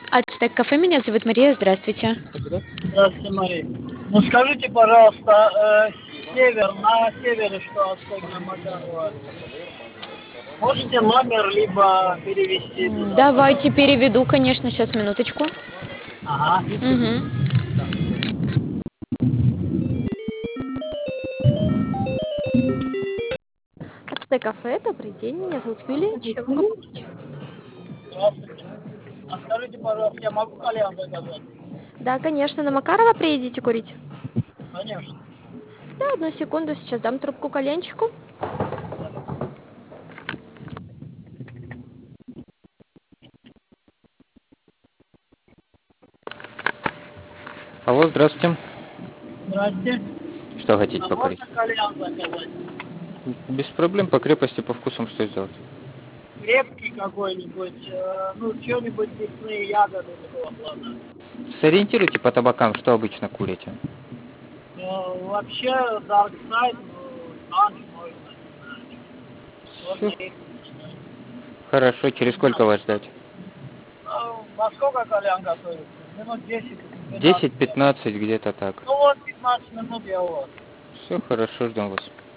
Ацтек кафе, меня зовут Мария, здравствуйте. Здравствуйте, Мария. Ну скажите, пожалуйста, на севере, что от Макарова, можете номер либо перевести туда, Давайте пожалуйста? переведу, конечно, сейчас, минуточку. Ага. Угу. Ацтек кафе, добрый день, меня зовут Юлия, чем могу помочь? Здравствуйте. А скажите, пожалуйста, я могу кальян заказать? Да, конечно, на Макарова приедете курить? Конечно. Да, одну секунду, сейчас дам трубку коленчику. Алло, здравствуйте. Здравствуйте. Что хотите А покурить? можно кальян заказать? Без проблем, по крепости, по вкусам что сделать? Крепкий какой-нибудь, ну, что-нибудь лесные ягоды такого плана. Сориентируйте по табакам, что обычно курите. Вообще, Dark Side, Punch можно, Все можно их начинать. хорошо, через сколько вас ждать? Во сколько кальян готовится? Минут 10-12. 10-15, где-то так. Ну вот 15 минут я у вас. Все хорошо, ждем вас.